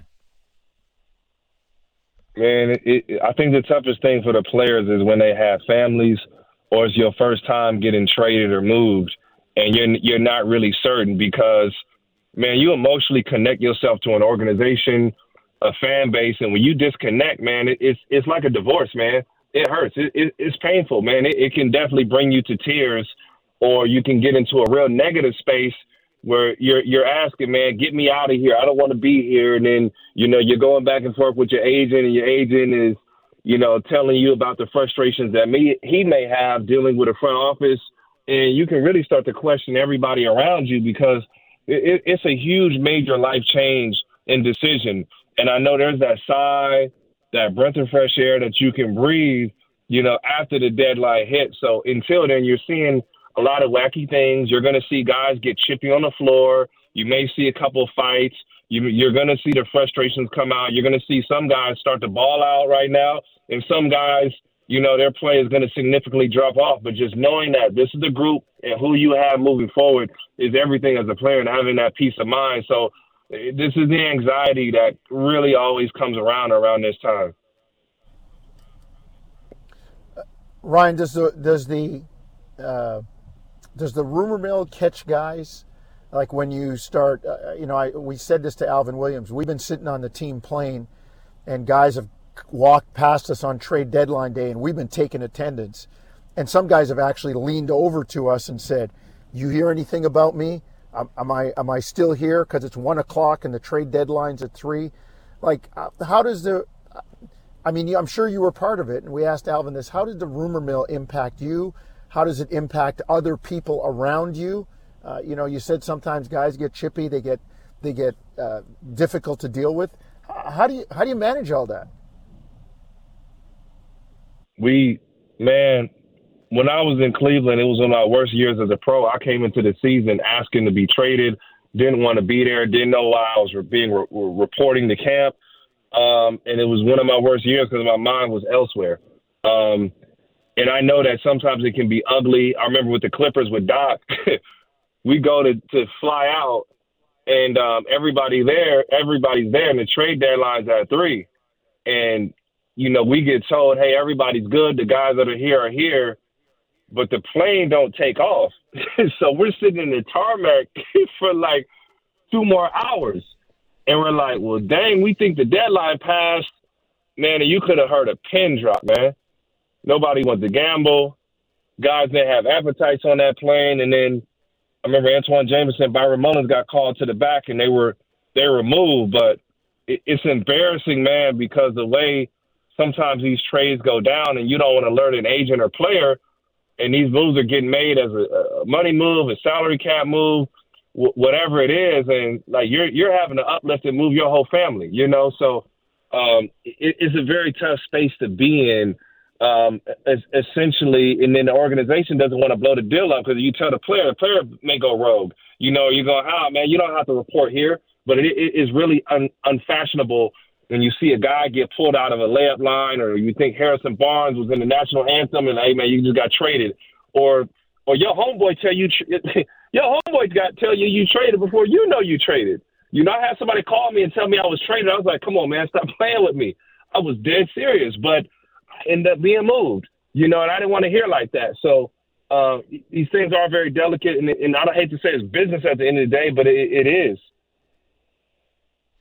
Man, it, it, I think the toughest thing for the players is when they have families or it's your first time getting traded or moved, and you're you're not really certain because, man, you emotionally connect yourself to an organization, a fan base, and when you disconnect, man, it, it's it's like a divorce, man. It hurts. It, it, it's painful, man. It, it can definitely bring you to tears, or you can get into a real negative space where you're you're asking, man, get me out of here. I don't want to be here. And then, you know, you're going back and forth with your agent, and your agent is, you know, telling you about the frustrations that me, he may have dealing with a front office. And you can really start to question everybody around you because it, it's a huge major life change and decision. And I know there's that sigh, that breath of fresh air that you can breathe, you know, after the deadline hits. So until then, you're seeing a lot of wacky things. You're going to see guys get chippy on the floor. You may see a couple of fights. You, you're going to see the frustrations come out. You're going to see some guys start to ball out right now, and some guys, you know, their play is going to significantly drop off. But just knowing that this is the group and who you have moving forward is everything as a player, and having that peace of mind. So this is the anxiety that really always comes around around this time. Ryan, does the does the uh, does the rumor mill catch guys? Like when you start, uh, you know, I, we said this to Alvin Williams. We've been sitting on the team plane, and guys have walked past us on trade deadline day, and we've been taking attendance. And some guys have actually leaned over to us and said, "You hear anything about me? Am, am I am I still here? Because it's one o'clock and the trade deadline's at three." Like, uh, how does the? I mean, I'm sure you were part of it, and we asked Alvin this. How did the rumor mill impact you? How does it impact other people around you? Uh, you know, you said sometimes guys get chippy, they get they get uh, difficult to deal with. How do you how do you manage all that? We, man, when I was in Cleveland, it was one of my worst years as a pro. I came into the season asking to be traded, didn't want to be there, didn't know why I was being re- reporting to camp, um, and it was one of my worst years because my mind was elsewhere. Um, and I know that sometimes it can be ugly. I remember with the Clippers with Doc. We go to, to fly out, and um, everybody there, everybody's there, and the trade deadline's at three. And, you know, we get told, hey, everybody's good. The guys that are here are here. But the plane don't take off. So we're sitting in the tarmac for like two more hours. And we're like, well, dang, we think the deadline passed. Man, and you could have heard a pin drop, man. Nobody wants to gamble. Guys didn't have appetites on that plane. And then I remember Antoine Jameson, Byron Mullins got called to the back, and they were they were moved. But it, it's embarrassing, man, because the way sometimes these trades go down, and you don't want to alert an agent or player, and these moves are getting made as a, a money move, a salary cap move, w- whatever it is, and like you're you're having to uplift and move your whole family, you know. So um, it, it's a very tough space to be in. Um, essentially, and then the organization doesn't want to blow the deal up because you tell the player, the player may go rogue. You know, you're going, oh, man, you don't have to report here. But it, it is really un, unfashionable when you see a guy get pulled out of a layup line, or you think Harrison Barnes was in the national anthem and, hey, man, you just got traded. Or or your homeboy tell you, your homeboy got tell you you traded before you know you traded. You know, I had somebody call me and tell me I was traded. I was like, come on, man, stop playing with me. I was dead serious. But end up being moved, you know, and I didn't want to hear like that. So uh, these things are very delicate, and, and I don't hate to say it's business at the end of the day, but it, it is.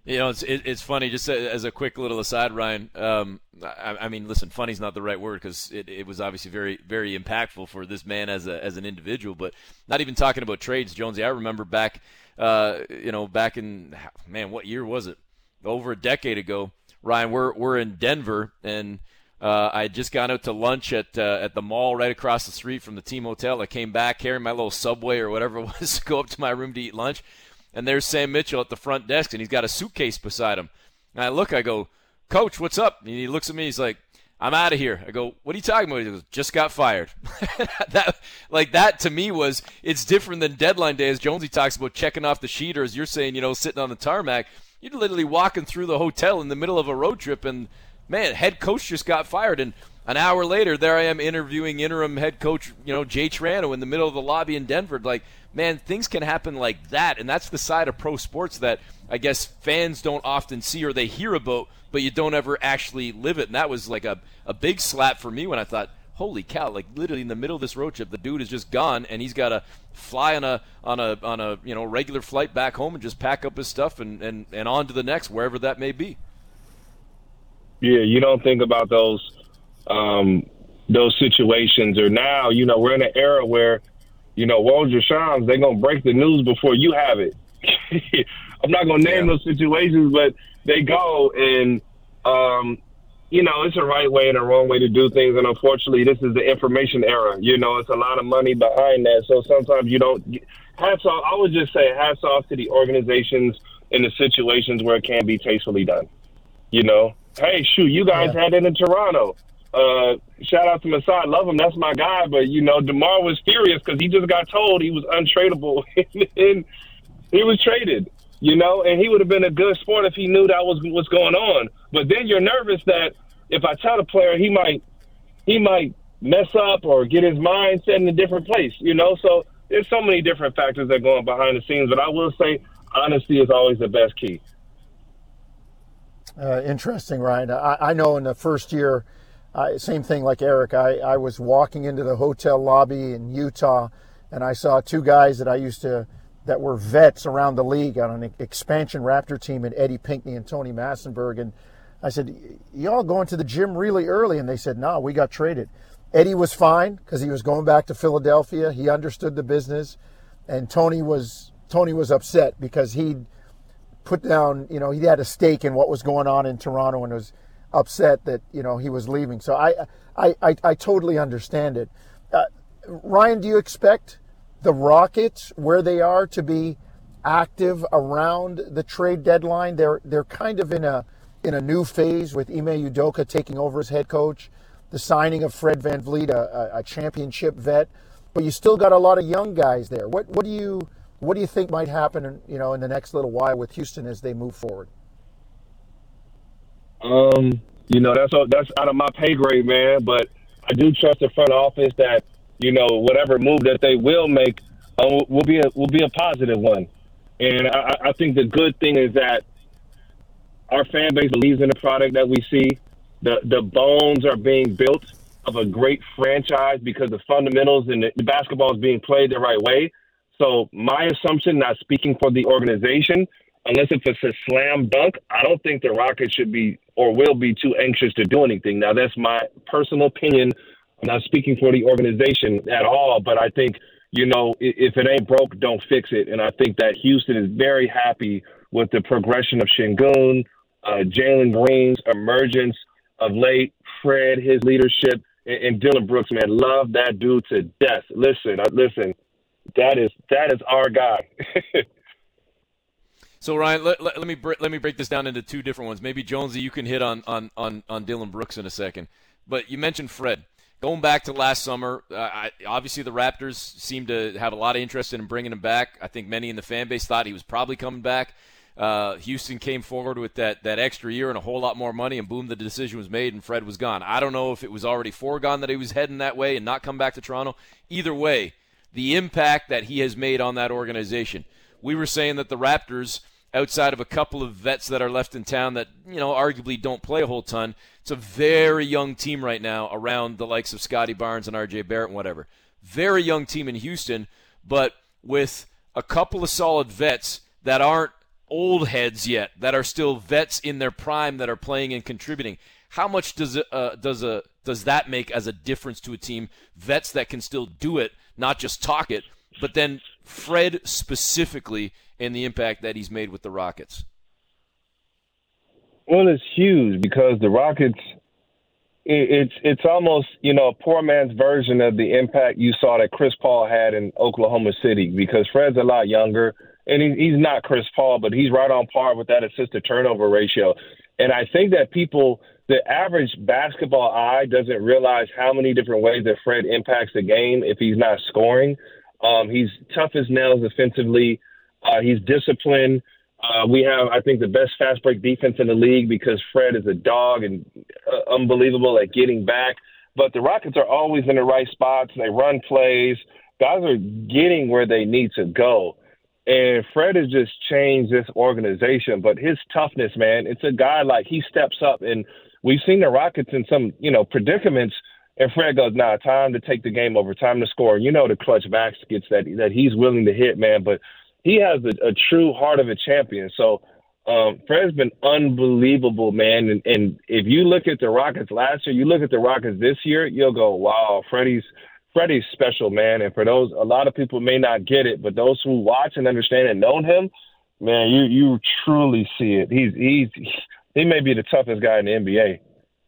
You know, it's it, it's funny, just as a quick little aside, Ryan. Um, I, I mean, listen, funny's not the right word because it, it was obviously very, very impactful for this man as a as an individual. But not even talking about trades, Jonesy. I remember back, uh, you know, back in, man, what year was it? Over a decade ago, Ryan. We're we're in Denver, and uh, I had just gone out to lunch at uh, at the mall right across the street from the team hotel. I came back carrying my little Subway or whatever it was to go up to my room to eat lunch. And there's Sam Mitchell at the front desk, and he's got a suitcase beside him. And I look, I go, Coach, what's up? And he looks at me, he's like, I'm out of here. I go, what are you talking about? He goes, just got fired. that, like that to me was, it's different than deadline day, as Jonesy talks about checking off the sheet, or as you're saying, you know, sitting on the tarmac. You're literally walking through the hotel in the middle of a road trip, and, man, head coach just got fired. And an hour later, there I am interviewing interim head coach, you know, Jay Triano in the middle of the lobby in Denver. Like, man, things can happen like that, and that's the side of pro sports that I guess fans don't often see or they hear about, but you don't ever actually live it. And that was like a, a big slap for me when I thought, holy cow, like literally in the middle of this road trip, the dude is just gone, and he's got to fly on a on a on a you know regular flight back home and just pack up his stuff and, and, and on to the next, wherever that may be. Yeah, you don't think about those um, those situations. Or now, you know, we're in an era where, you know, Woj Shams, they're going to break the news before you have it. I'm not going to name yeah. those situations, but they go and, um, you know, it's a right way and a wrong way to do things. And unfortunately, this is the information era. You know, it's a lot of money behind that. So sometimes you don't – hats off. I would just say hats off to the organizations in the situations where it can be tastefully done. You know, hey, shoot, you guys yeah. had it in Toronto. Uh, shout out to Masai. Love him. That's my guy. But, you know, DeMar was furious because he just got told he was untradeable and he was traded, you know, and he would have been a good sport if he knew that was what's going on. But then you're nervous that if I tell the player, he might he might mess up or get his mind set in a different place, you know. So there's so many different factors that go on behind the scenes. But I will say honesty is always the best key. Uh, interesting, Ryan. I, I know in the first year, Uh, same thing like Eric. I, I was walking into the hotel lobby in Utah, and I saw two guys that I used to, that were vets around the league on an expansion Raptor team, and Eddie Pinckney and Tony Massenberg. And I said, y'all going to the gym really early? And they said, no, we got traded. Eddie was fine because he was going back to Philadelphia. He understood the business. And Tony was Tony was upset because he'd put down, you know, he had a stake in what was going on in Toronto and was upset that, you know, he was leaving. So I I, I, I totally understand it. Uh, Ryan, do you expect the Rockets, where they are, to be active around the trade deadline? They're they're kind of in a in a new phase with Ime Udoka taking over as head coach, the signing of Fred VanVleet, a, a championship vet, but you still got a lot of young guys there. What what do you what do you think might happen, in, you know, in the next little while with Houston as they move forward? Um, you know, that's that's out of my pay grade, man. But I do trust the front office that, you know, whatever move that they will make uh, will be a will be a positive one. And I, I think the good thing is that our fan base believes in the product that we see. The the bones are being built of a great franchise because the fundamentals and the, the basketball is being played the right way. So my assumption, not speaking for the organization, unless if it's a slam dunk, I don't think the Rockets should be or will be too anxious to do anything. Now, that's my personal opinion. I'm not speaking for the organization at all, but I think, you know, if it ain't broke, don't fix it. And I think that Houston is very happy with the progression of Şengün, uh, Jalen Green's emergence of late, Fred, his leadership, and, and Dillon Brooks, man, love that dude to death. Listen, listen, that is that is our guy. So, Ryan, let, let, let me let me break this down into two different ones. Maybe, Jonesy, you can hit on, on, on, on Dillon Brooks in a second. But you mentioned Fred. Going back to last summer, uh, I, obviously the Raptors seemed to have a lot of interest in bringing him back. I think many in the fan base thought he was probably coming back. Uh, Houston came forward with that, that extra year and a whole lot more money, and boom, the decision was made, and Fred was gone. I don't know if it was already foregone that he was heading that way and not come back to Toronto. Either way, the impact that he has made on that organization. We were saying that the Raptors, outside of a couple of vets that are left in town that, you know, arguably don't play a whole ton, it's a very young team right now around the likes of Scotty Barnes and R J Barrett and whatever. Very young team in Houston, but with a couple of solid vets that aren't old heads yet, that are still vets in their prime that are playing and contributing. How much does it, uh, does a does that make as a difference to a team? Vets that can still do it, not just talk it, but then Fred specifically and the impact that he's made with the Rockets. Well, it's huge because the Rockets, it, it's it's almost, you know, a poor man's version of the impact you saw that Chris Paul had in Oklahoma City, because Fred's a lot younger, and he, he's not Chris Paul, but he's right on par with that assist-to-turnover ratio. And I think that people, the average basketball eye doesn't realize how many different ways that Fred impacts the game if he's not scoring. Um, he's tough as nails defensively. Uh, he's disciplined. Uh, we have, I think, the best fast break defense in the league because Fred is a dog and uh, unbelievable at getting back. But the Rockets are always in the right spots. They run plays. Guys are getting where they need to go. And Fred has just changed this organization. But his toughness, man, it's a guy like he steps up. And we've seen the Rockets in some, you know, predicaments. And Fred goes, nah, time to take the game over, time to score. You know the clutch baskets that that he's willing to hit, man. But he has a, a true heart of a champion. So um, Fred's been unbelievable, man. And, and if you look at the Rockets last year, you look at the Rockets this year, you'll go, wow, Freddie's Freddie's special, man. And for those, a lot of people may not get it, but those who watch and understand and know him, man, you you truly see it. He's he's he may be the toughest guy in the N B A.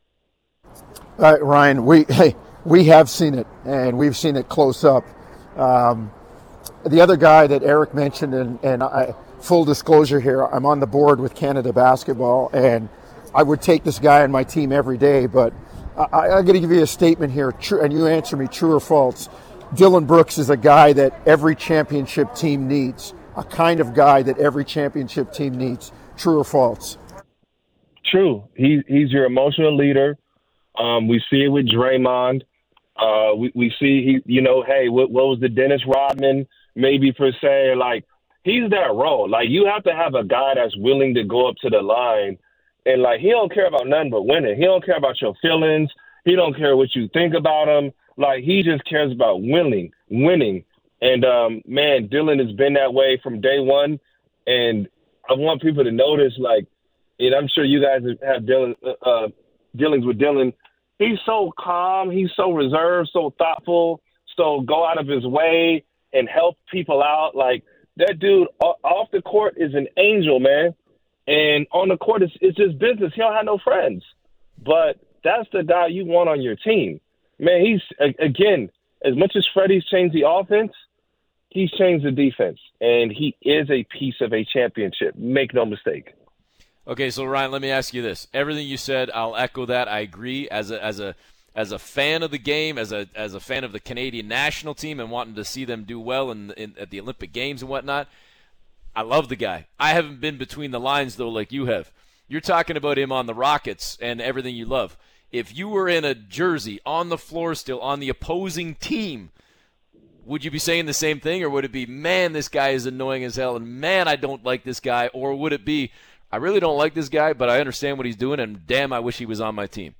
All right, Ryan, we hey, we have seen it, and we've seen it close up. Um, the other guy that Eric mentioned, and, and I, full disclosure here, I'm on the board with Canada Basketball, and I would take this guy on my team every day, but I, I'm going to give you a statement here, true, and you answer me true or false. Dillon Brooks is a guy that every championship team needs, a kind of guy that every championship team needs. True or false? True. He, he's your emotional leader. Um, we see it with Draymond. Uh, we, we see, he, you know, hey, what, what was the Dennis Rodman maybe per se? Like, he's that role. Like, you have to have a guy that's willing to go up to the line. And, like, he don't care about nothing but winning. He don't care about your feelings. He don't care what you think about him. Like, he just cares about winning, winning. And, um, man, Dillon has been that way from day one. And I want people to notice, like, and I'm sure you guys have Dillon, uh, dealings with Dillon. He's so calm. He's so reserved, so thoughtful, so go out of his way and help people out. Like, that dude off the court is an angel, man. And on the court, it's, it's his business. He don't have no friends. But that's the guy you want on your team. Man, he's, again, as much as Freddie's changed the offense, he's changed the defense. And he is a piece of a championship. Make no mistake. Okay, so Ryan, let me ask you this. Everything you said, I'll echo that. I agree. As a as a as a fan of the game, as a as a fan of the Canadian national team, and wanting to see them do well in, in at the Olympic Games and whatnot, I love the guy. I haven't been between the lines though, like you have. You're talking about him on the Rockets and everything you love. If you were in a jersey on the floor still on the opposing team, would you be saying the same thing, or would it be, man, this guy is annoying as hell, and man, I don't like this guy, or would it be, I really don't like this guy, but I understand what he's doing, and damn, I wish he was on my team?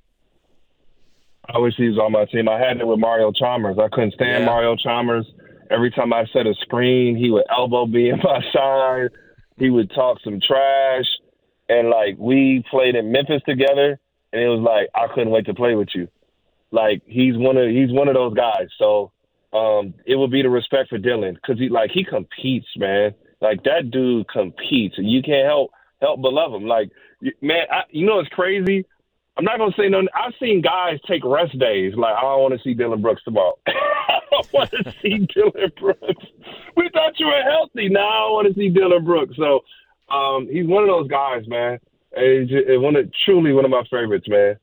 I wish he was on my team. I had it with Mario Chalmers. I couldn't stand yeah. Mario Chalmers. Every time I set a screen, he would elbow me in my side. He would talk some trash. And, like, we played in Memphis together, and it was like, I couldn't wait to play with you. Like, he's one of he's one of those guys. So um, it would be the respect for Dillon, because he, like, he competes, man. Like, that dude competes, and you can't help – help but love him. Like, man, I, you know, it's crazy. I'm not going to say no. I've seen guys take rest days. Like, I don't want to see Dillon Brooks tomorrow. I don't want to see Dillon Brooks. We thought you were healthy. Now I want to see Dillon Brooks. So um, he's one of those guys, man. And he's just, one of, truly one of my favorites, man.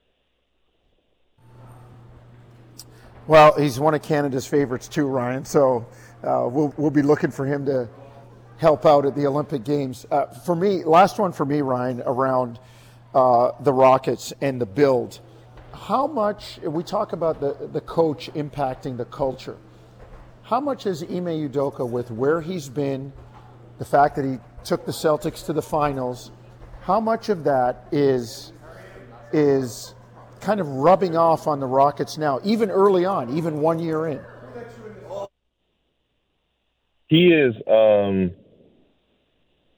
Well, he's one of Canada's favorites too, Ryan. So uh, we'll we'll be looking for him to help out at the Olympic Games. Uh, for me, last one for me, Ryan, around uh, the Rockets and the build. How much, we talk about the, the coach impacting the culture. How much is Ime Udoka, with where he's been, the fact that he took the Celtics to the finals, how much of that is is kind of rubbing off on the Rockets now, even early on, even one year in? He is um,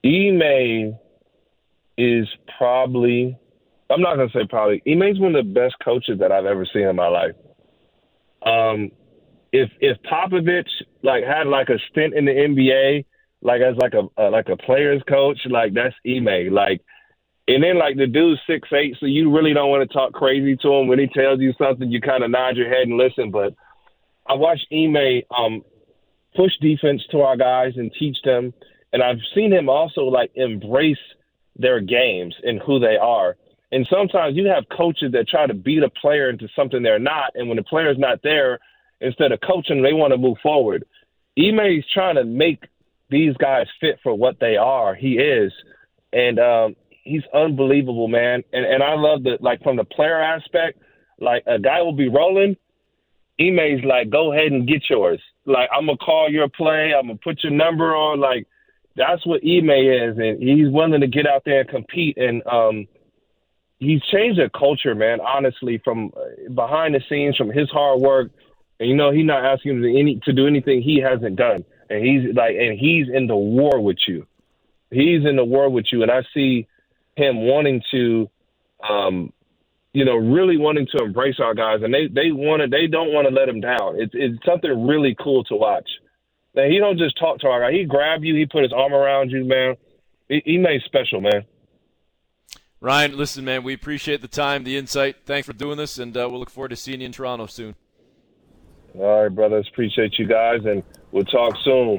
Ime is probably, I'm not going to say probably, Ime's one of the best coaches that I've ever seen in my life. Um, if if Popovich like had like a stint in the N B A, like as like a uh, like a player's coach, like that's Ime. Like, and then like the dude's six eight, so you really don't want to talk crazy to him when he tells you something. You kind of nod your head and listen. But I watched Ime um, push defense to our guys and teach them, and I've seen him also like embrace their games and who they are. And sometimes you have coaches that try to beat a player into something they're not, and when the player's not there, instead of coaching, they want to move forward. Ime's trying to make these guys fit for what they are. He is. And um, he's unbelievable, man. And and I love that, like, from the player aspect, like, a guy will be rolling. Ime's like, go ahead and get yours. Like, I'm going to call your play. I'm going to put your number on. Like, that's what Ime is. And he's willing to get out there and compete. And um, he's changed the culture, man, honestly, from behind the scenes, from his hard work. And, you know, he's not asking him to, any, to do anything he hasn't done. And he's like, and he's in the war with you. He's in the war with you. And I see him wanting to, um, you know, really wanting to embrace our guys. And they, they want to, they don't want to let him down. It's, it's something really cool to watch. Now, he don't just talk to our guy. He grab you. He put his arm around you, man. He, he made special, man. Ryan, listen, man, we appreciate the time, the insight. Thanks for doing this, and uh, we'll look forward to seeing you in Toronto soon. All right, brothers. Appreciate you guys, and we'll talk soon.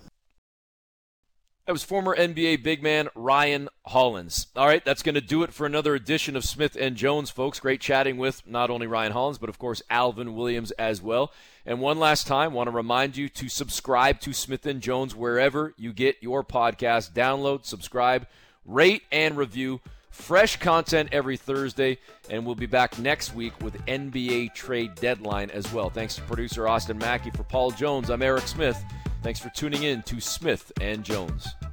That was former N B A big man Ryan Hollins. All right, that's going to do it for another edition of Smith and Jones, folks. Great chatting with not only Ryan Hollins, but, of course, Alvin Williams as well. And one last time, want to remind you to subscribe to Smith and Jones wherever you get your podcast. Download, subscribe, rate, and review. Fresh content every Thursday, and we'll be back next week with N B A trade deadline as well. Thanks to producer Austin Mackey. For Paul Jones, I'm Eric Smith. Thanks for tuning in to Smith and Jones.